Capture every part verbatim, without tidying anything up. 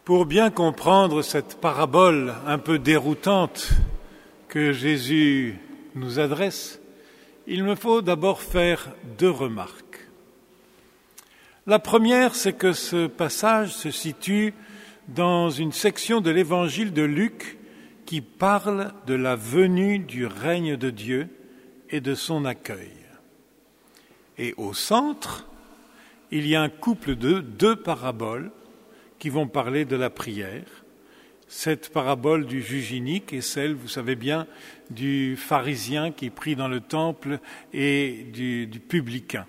Pour bien comprendre cette parabole un peu déroutante que Jésus nous adresse, il me faut d'abord faire deux remarques. La première, c'est que ce passage se situe dans une section de l'évangile de Luc qui parle de la venue du règne de Dieu et de son accueil. Et au centre, il y a un couple de deux paraboles qui vont parler de la prière. Cette parabole du juge inique et celle, vous savez bien, du pharisien qui prie dans le temple et du, du publicain.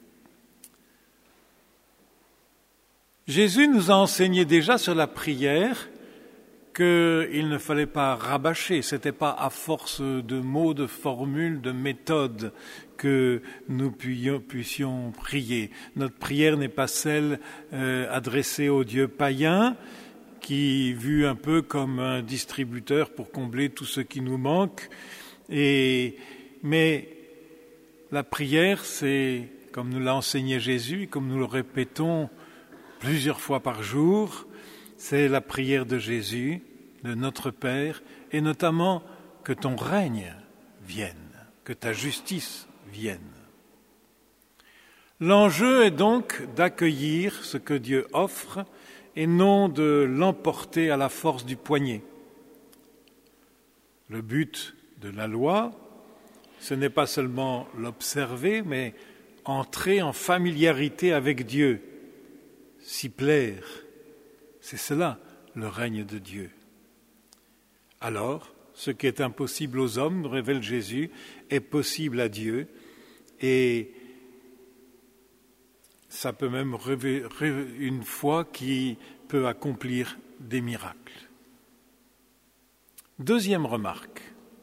Jésus nous a enseigné déjà sur la prière qu'il ne fallait pas rabâcher, ce n'était pas à force de mots, de formules, de méthodes que nous puissions prier. Notre prière n'est pas celle euh, adressée au Dieu païen, qui vu un peu comme un distributeur pour combler tout ce qui nous manque. Et, mais la prière, c'est, comme nous l'a enseigné Jésus, comme nous le répétons plusieurs fois par jour, c'est la prière de Jésus, de notre Père, et notamment que ton règne vienne, que ta justice vienne. L'enjeu est donc d'accueillir ce que Dieu offre et non de l'emporter à la force du poignet. Le but de la loi, ce n'est pas seulement l'observer, mais entrer en familiarité avec Dieu, s'y plaire. C'est cela, le règne de Dieu. Alors, ce qui est impossible aux hommes, révèle Jésus, est possible à Dieu, et ça peut même révéler une foi qui peut accomplir des miracles. Deuxième remarque.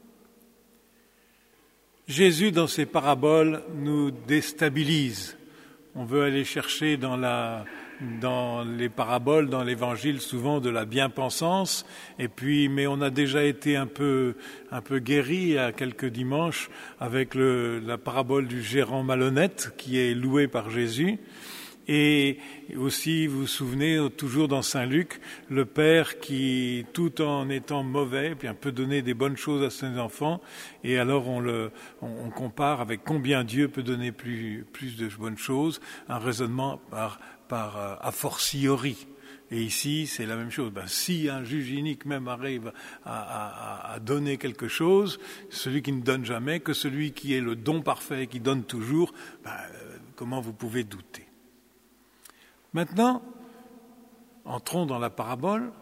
Jésus, dans ses paraboles, nous déstabilise. On veut aller chercher dans la... dans les paraboles, dans l'évangile, souvent de la bien-pensance, et puis, mais on a déjà été un peu, un peu guéri il y a quelques dimanches avec le, la parabole du gérant malhonnête qui est loué par Jésus. Et aussi, vous vous souvenez, toujours dans Saint Luc, le père qui, tout en étant mauvais, bien, peut donner des bonnes choses à ses enfants, et alors on, le, on, on compare avec combien Dieu peut donner plus, plus de bonnes choses, un raisonnement par, par uh, a fortiori. Et ici, c'est la même chose. Ben, si un juge inique même arrive à, à, à donner quelque chose, celui qui ne donne jamais, que celui qui est le don parfait et qui donne toujours, ben, comment vous pouvez douter ? Maintenant, entrons dans la parabole.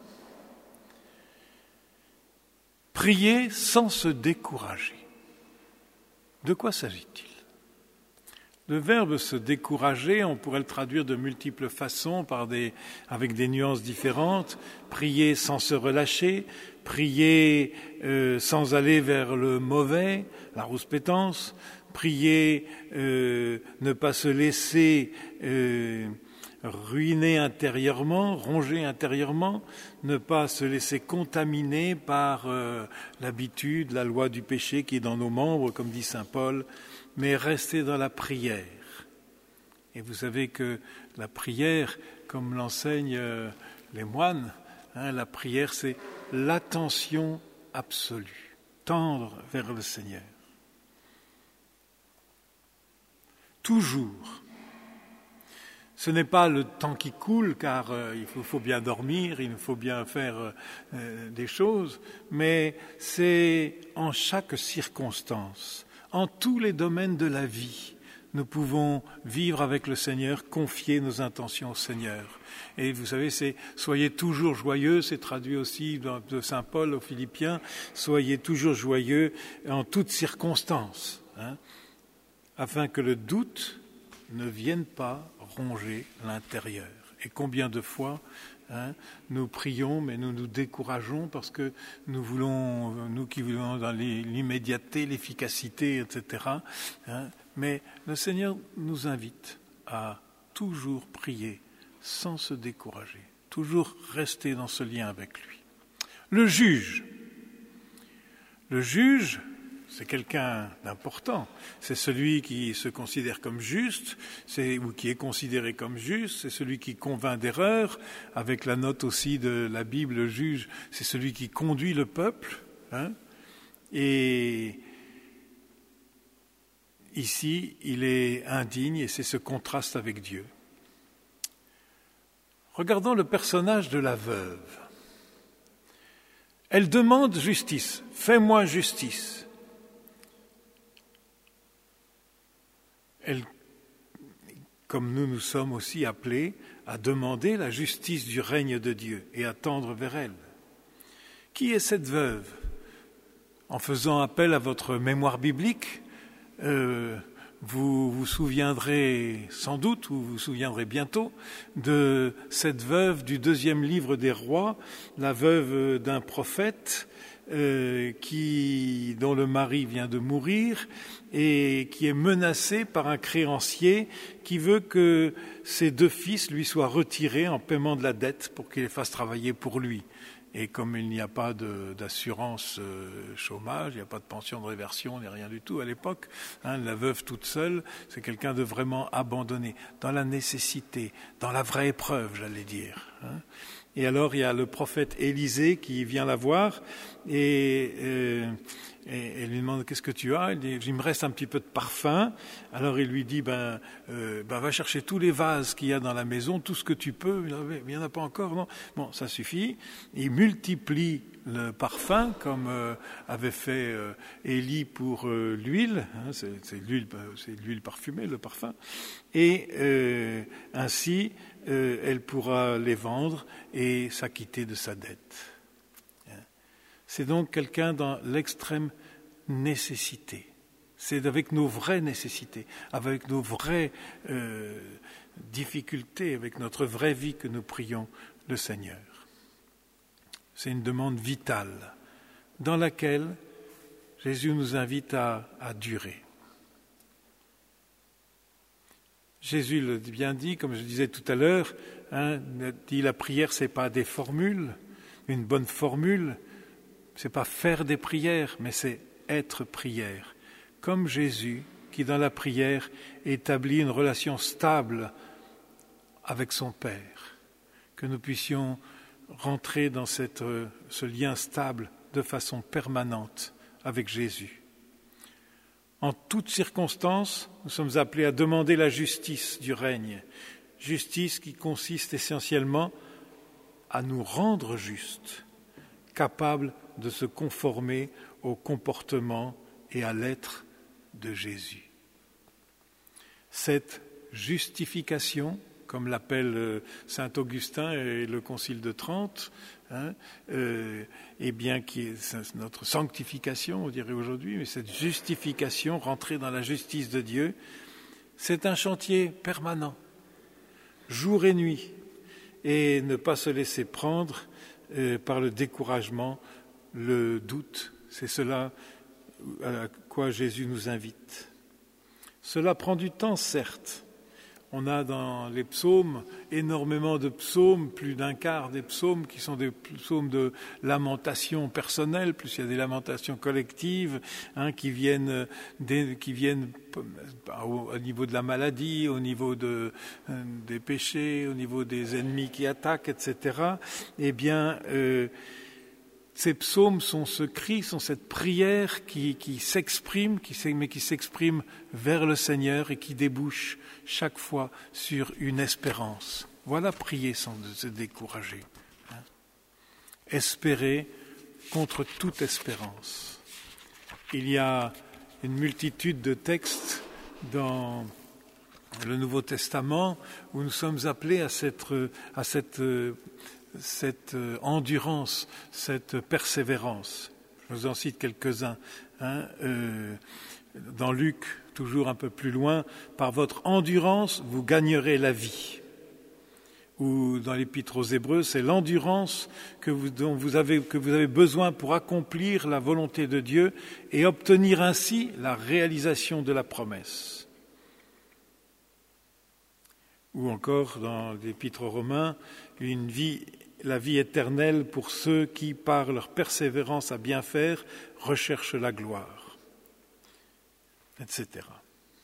Prier sans se décourager. De quoi s'agit-il ? Le verbe se décourager, on pourrait le traduire de multiples façons, par des, avec des nuances différentes. Prier sans se relâcher, prier euh, sans aller vers le mauvais, la rouspétance, prier, euh, ne pas se laisser euh, ruiner intérieurement, ronger intérieurement, ne pas se laisser contaminer par euh, l'habitude, la loi du péché qui est dans nos membres, comme dit saint Paul, mais rester dans la prière. Et vous savez que la prière, comme l'enseignent euh, les moines, hein, la prière c'est l'attention absolue, tendre vers le Seigneur. Toujours. Ce n'est pas le temps qui coule, car euh, il faut, faut bien dormir, il faut bien faire euh, des choses, mais c'est en chaque circonstance, en tous les domaines de la vie, nous pouvons vivre avec le Seigneur, confier nos intentions au Seigneur. Et vous savez, c'est « soyez toujours joyeux », c'est traduit aussi de saint Paul aux Philippiens, « soyez toujours joyeux en toutes circonstances hein, », afin que le doute ne vienne pas ronger l'intérieur. Et combien de fois hein, nous prions, mais nous nous décourageons parce que nous voulons, nous qui voulons dans l'immédiateté, l'efficacité, et cetera. Hein, mais le Seigneur nous invite à toujours prier sans se décourager, toujours rester dans ce lien avec lui. Le juge. Le juge, c'est quelqu'un d'important. C'est celui qui se considère comme juste, c'est, ou qui est considéré comme juste, c'est celui qui convainc d'erreur, avec la note aussi de la Bible, le juge, c'est celui qui conduit le peuple. Hein, et ici, il est indigne et c'est ce contraste avec Dieu. Regardons le personnage de la veuve. Elle demande justice. Fais-moi justice. Elle, comme nous, nous sommes aussi appelés à demander la justice du règne de Dieu et à tendre vers elle. Qui est cette veuve ? En faisant appel à votre mémoire biblique, euh, vous vous souviendrez sans doute, ou vous vous souviendrez bientôt, de cette veuve du deuxième livre des rois, la veuve d'un prophète euh, qui, dont le mari vient de mourir et qui est menacée par un créancier qui veut que ses deux fils lui soient retirés en paiement de la dette pour qu'il les fasse travailler pour lui. Et comme il n'y a pas de, d'assurance euh, chômage, il n'y a pas de pension de réversion, il n'y a rien du tout à l'époque, hein, la veuve toute seule, c'est quelqu'un de vraiment abandonné, dans la nécessité, dans la vraie épreuve, j'allais dire. Hein. Et alors il y a le prophète Élisée qui vient la voir et, euh, et, et lui demande « Qu'est-ce que tu as ?» Il dit « Il me reste un petit peu de parfum. » Alors il lui dit ben, euh, ben, « Va chercher tous les vases qu'il y a dans la maison, tout ce que tu peux. » Il n'y en a pas encore, non ? Bon, ça suffit. Il multiplie le parfum comme euh, avait fait euh, Élie pour euh, l'huile. Hein, c'est, c'est, l'huile, c'est l'huile parfumée, le parfum. Et euh, ainsi, euh, elle pourra les vendre et s'acquitter de sa dette. C'est donc quelqu'un dans l'extrême nécessité. C'est avec nos vraies nécessités, avec nos vraies euh, difficultés, avec notre vraie vie que nous prions le Seigneur. C'est une demande vitale dans laquelle Jésus nous invite à, à durer. Jésus l'a bien dit, comme je disais tout à l'heure, hein, dit la prière, c'est pas des formules, une bonne formule, c'est pas faire des prières, mais c'est être prière. Comme Jésus, qui dans la prière établit une relation stable avec son Père, que nous puissions rentrer dans cette, ce lien stable de façon permanente avec Jésus. En toutes circonstances, nous sommes appelés à demander la justice du règne, justice qui consiste essentiellement à nous rendre justes, capables de se conformer au comportement et à l'être de Jésus. Cette justification, comme l'appelle saint Augustin et le Concile de Trente, hein, euh, et bien qui est notre sanctification, on dirait aujourd'hui, mais cette justification, rentrer dans la justice de Dieu, c'est un chantier permanent, jour et nuit, et ne pas se laisser prendre euh, par le découragement, le doute. C'est cela à quoi Jésus nous invite. Cela prend du temps, certes. On a dans les psaumes énormément de psaumes, plus d'un quart des psaumes qui sont des psaumes de lamentation personnelle, plus il y a des lamentations collectives hein, qui viennent, des, qui viennent au, au niveau de la maladie, au niveau de, euh, des péchés, au niveau des ennemis qui attaquent, et cetera. Eh bien, euh, ces psaumes sont ce cri, sont cette prière qui, qui s'exprime, qui, mais qui s'exprime vers le Seigneur et qui débouche chaque fois sur une espérance. Voilà prier sans se décourager. Hein. Espérer contre toute espérance. Il y a une multitude de textes dans le Nouveau Testament où nous sommes appelés à cette, à cette cette endurance, cette persévérance. Je vous en cite quelques-uns. Hein, euh, dans Luc, toujours un peu plus loin, « Par votre endurance, vous gagnerez la vie ». Ou dans l'Épître aux Hébreux, c'est l'endurance que vous, dont vous avez, que vous avez besoin pour accomplir la volonté de Dieu et obtenir ainsi la réalisation de la promesse. Ou encore dans l'Épître aux Romains, une vie, la vie éternelle pour ceux qui, par leur persévérance à bien faire, recherchent la gloire. et cetera.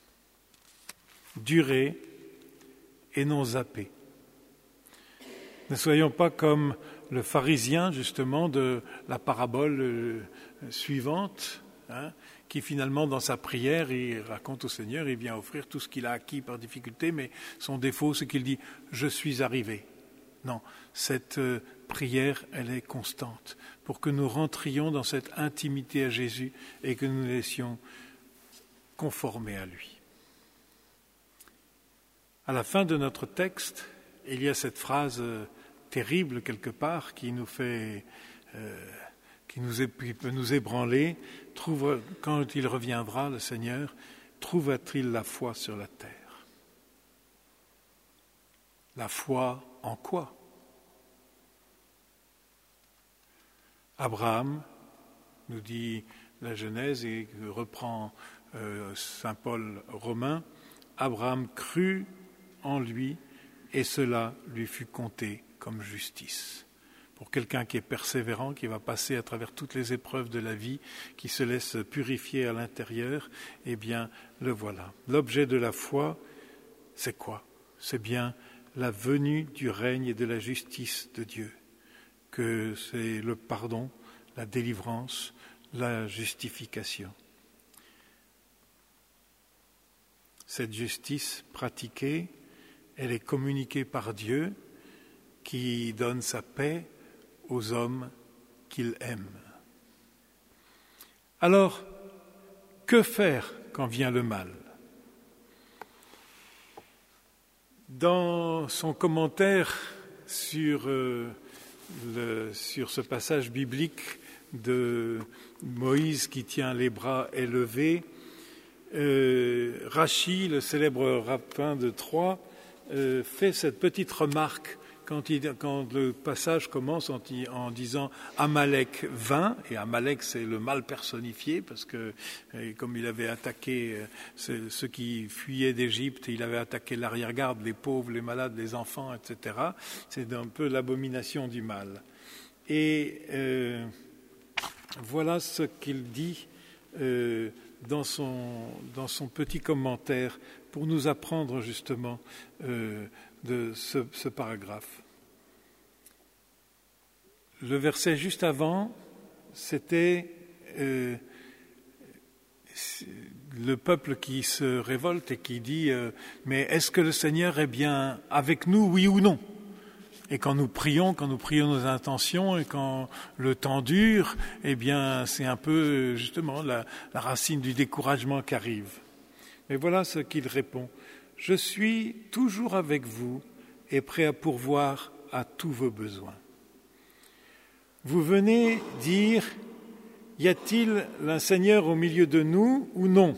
Durer et non zapper. Ne soyons pas comme le pharisien, justement, de la parabole euh, suivante, hein, qui finalement, dans sa prière, il raconte au Seigneur, il vient offrir tout ce qu'il a acquis par difficulté, mais son défaut, c'est qu'il dit « je suis arrivé ». Non, cette euh, prière, elle est constante, pour que nous rentrions dans cette intimité à Jésus et que nous nous laissions conformer à lui. À la fin de notre texte, il y a cette phrase euh, terrible quelque part qui nous fait, euh, qui nous é- qui peut nous ébranler. Trouve, quand il reviendra, le Seigneur, trouvera-t-il la foi sur la terre? La foi en quoi? Abraham, nous dit la Genèse et reprend euh, saint Paul romain, Abraham crut en lui et cela lui fut compté comme justice. Pour quelqu'un qui est persévérant, qui va passer à travers toutes les épreuves de la vie, qui se laisse purifier à l'intérieur, eh bien, le voilà. L'objet de la foi, c'est quoi? C'est bien la venue du règne et de la justice de Dieu, que c'est le pardon, la délivrance, la justification. Cette justice pratiquée, elle est communiquée par Dieu qui donne sa paix aux hommes qu'il aime. Alors, que faire quand vient le mal? Dans son commentaire sur, euh, le, sur ce passage biblique de Moïse qui tient les bras élevés, euh, Rachi, le célèbre rabbin de Troyes, euh, fait cette petite remarque quand, il, quand le passage commence en, en disant « Amalek vint », et Amalek c'est le mal personnifié, parce que comme il avait attaqué euh, ceux qui fuyaient d'Égypte, il avait attaqué l'arrière-garde, les pauvres, les malades, les enfants, et cetera. C'est un peu l'abomination du mal. Et euh, voilà ce qu'il dit euh, dans, son, dans son petit commentaire pour nous apprendre justement euh, de ce, ce paragraphe. Le verset juste avant, c'était euh, le peuple qui se révolte et qui dit euh, « Mais est-ce que le Seigneur est bien avec nous, oui ou non ?» Et quand nous prions, quand nous prions nos intentions et quand le temps dure, eh bien c'est un peu justement la, la racine du découragement qui arrive. Mais voilà ce qu'il répond. « Je suis toujours avec vous et prêt à pourvoir à tous vos besoins. » Vous venez dire, y a-t-il un Seigneur au milieu de nous ou non?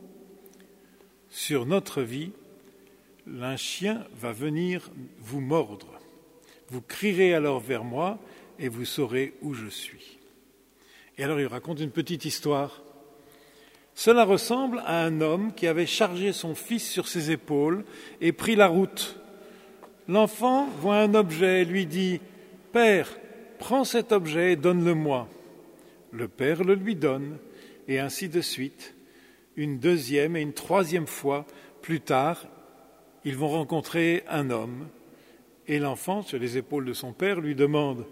Sur notre vie, un chien va venir vous mordre. Vous crierez alors vers moi et vous saurez où je suis. Et alors il raconte une petite histoire. Cela ressemble à un homme qui avait chargé son fils sur ses épaules et pris la route. L'enfant voit un objet et lui dit « Père, prends cet objet et donne-le-moi. » Le père le lui donne, et ainsi de suite. Une deuxième et une troisième fois, plus tard, ils vont rencontrer un homme, et l'enfant, sur les épaules de son père, lui demande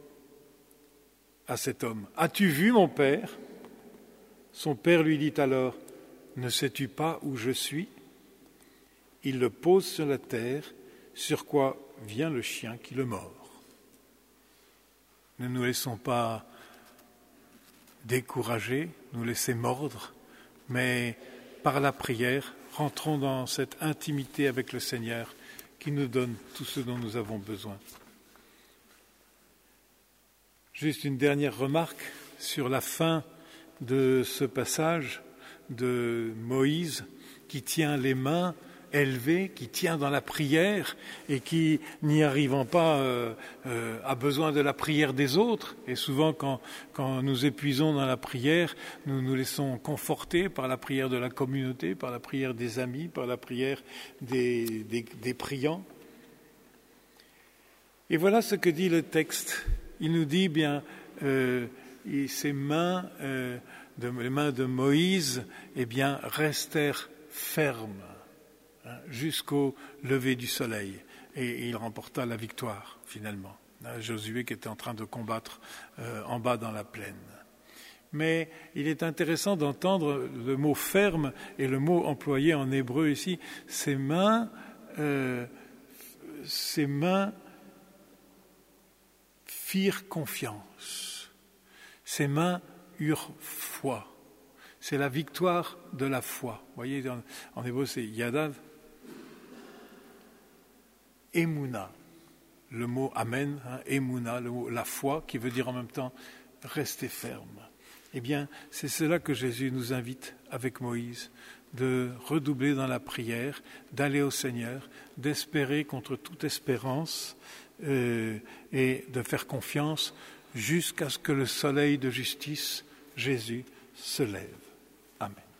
à cet homme « As-tu vu mon père ?» Son père lui dit alors « Ne sais-tu pas où je suis ?» Il le pose sur la terre, sur quoi vient le chien qui le mord. Ne nous laissons pas décourager, nous laisser mordre, mais par la prière, rentrons dans cette intimité avec le Seigneur qui nous donne tout ce dont nous avons besoin. Juste une dernière remarque sur la fin de ce passage de Moïse qui tient les mains élevées, qui tient dans la prière et qui, n'y arrivant pas, euh, euh, a besoin de la prière des autres. Et souvent, quand, quand nous épuisons dans la prière, nous nous laissons conforter par la prière de la communauté, par la prière des amis, par la prière des, des, des priants. Et voilà ce que dit le texte. Il nous dit bien, euh, ses mains euh, de, les mains de Moïse, eh bien, restèrent fermes hein, jusqu'au lever du soleil. Et il remporta la victoire, finalement. Josué qui était en train de combattre euh, en bas dans la plaine. Mais il est intéressant d'entendre le mot ferme et le mot employé en hébreu ici. Ses mains, euh, ses mains firent confiance. Ses mains eurent foi. C'est la victoire de la foi. Vous voyez, en, en hébreu, c'est yadav, emuna. Le mot amen, hein, emuna, le mot la foi, qui veut dire en même temps rester ferme. Eh bien, c'est cela que Jésus nous invite avec Moïse, de redoubler dans la prière, d'aller au Seigneur, d'espérer contre toute espérance euh, et de faire confiance jusqu'à ce que le soleil de justice, Jésus, se lève. Amen.